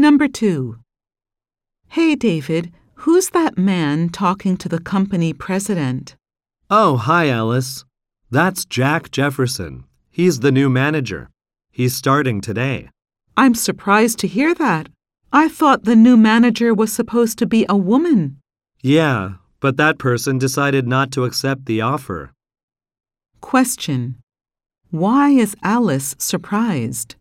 Number 2. Hey, David, who's that man talking to the company president? Oh, hi, Alice. That's Jack Jefferson. He's the new manager. He's starting today. I'm surprised to hear that. I thought the new manager was supposed to be a woman. Yeah, but that person decided not to accept the offer. Question. Why is Alice surprised?